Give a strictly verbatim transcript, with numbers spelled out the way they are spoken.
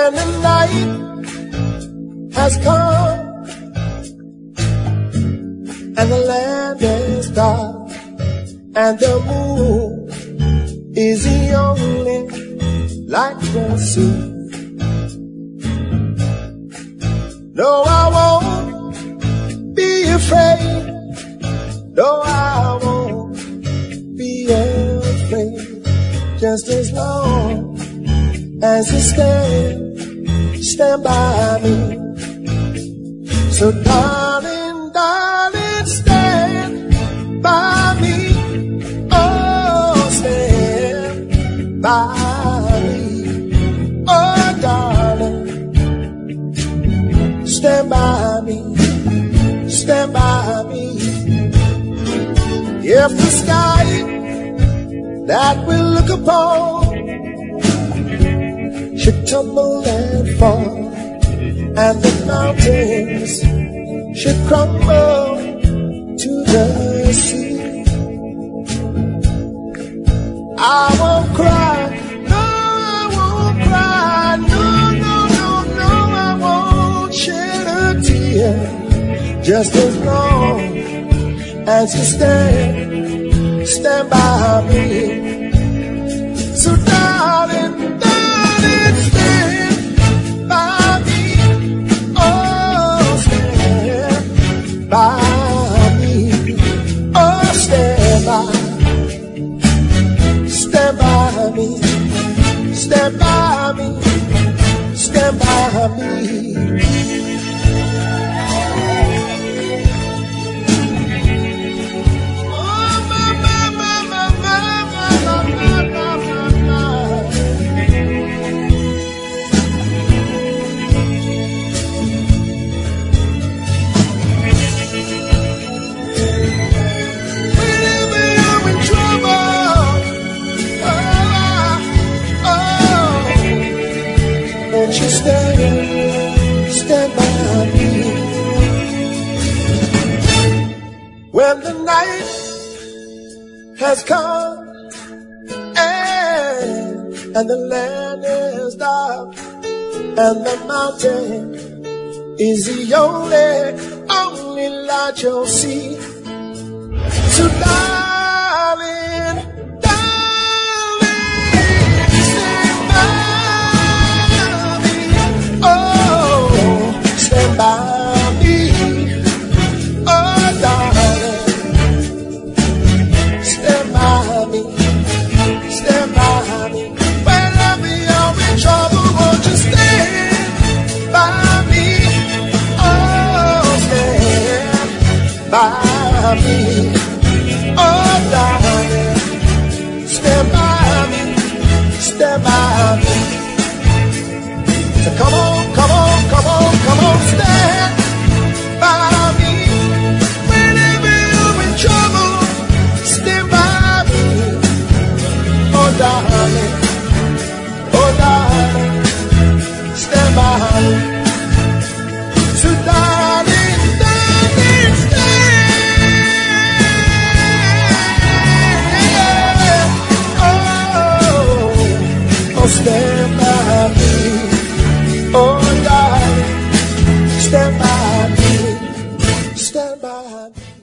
when the night has come and the land is dark and the moon is the only light we'll see. No, I won't be afraid. No, I won't be afraid. Just as long as you stand, stand by me. So darling, darling, stand by me. Oh, stand by me. Oh, darling, stand by me. Stand by me. If the sky that we look upon should tumble and fall, and the mountains should crumble to the sea, I won't cry, no, I won't cry, no, no, no, no, I won't shed a tear, just as long as you stand, stand by me. So darling, darling, stand by me. Oh, stand by me. Oh, stand by. Stand by me. Stand by me. Stand by me. Won't you stand, stand by me? When the night has come and, and the land is dark and the mountain is the only, only light you'll see. So darling, by me, oh darling, stand by me, stand by me. Whenever you're in trouble, won't you stand by me? Oh, stand by me, oh darling, stand by me, stand by me. So come on, come on, come on, come on, stand by me. Whenever you're in trouble, stand by me. Oh darling, oh darling, stand by me. So darling, darling, stand. Oh, oh, stand by me. Oh, darling, stand by me, stand by me.